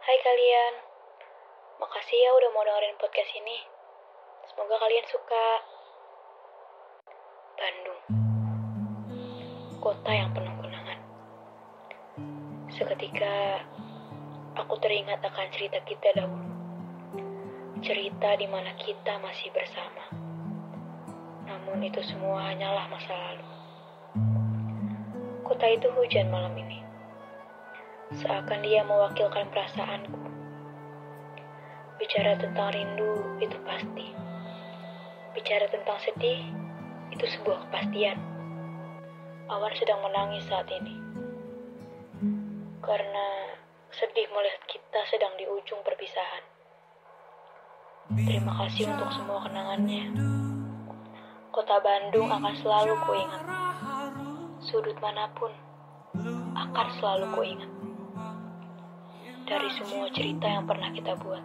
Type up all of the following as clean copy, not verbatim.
Hai kalian, makasih ya udah mau dengerin podcast ini. Semoga kalian suka. Bandung, kota yang penuh kenangan. Seketika, aku teringat akan cerita kita dahulu. Cerita di mana kita masih bersama. Namun itu semua hanyalah masa lalu. Kota itu hujan malam ini. Seakan dia mewakilkan perasaanku. Bicara tentang rindu itu pasti. Bicara tentang sedih itu sebuah kepastian. Awan sedang menangis saat ini. Karena sedih melihat kita sedang di ujung perpisahan. Terima kasih untuk semua kenangannya. Kota Bandung akan selalu kuingat. Sudut manapun akan selalu kuingat. Dari semua cerita yang pernah kita buat.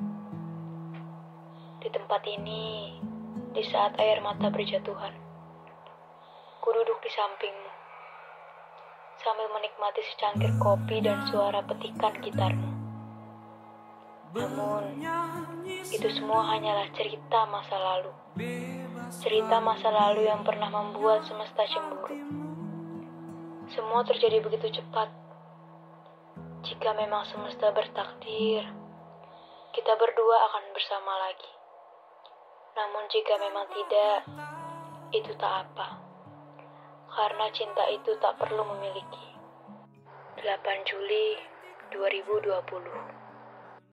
Di tempat ini, di saat air mata berjatuhan, ku duduk di sampingmu, sambil menikmati secangkir kopi dan suara petikan gitarmu. Namun, itu semua hanyalah cerita masa lalu. Cerita masa lalu yang pernah membuat semesta cemburu. Semua terjadi begitu cepat. Jika memang semesta bertakdir, kita berdua akan bersama lagi. Namun jika memang tidak, itu tak apa. Karena cinta itu tak perlu memiliki. 8 Juli 2020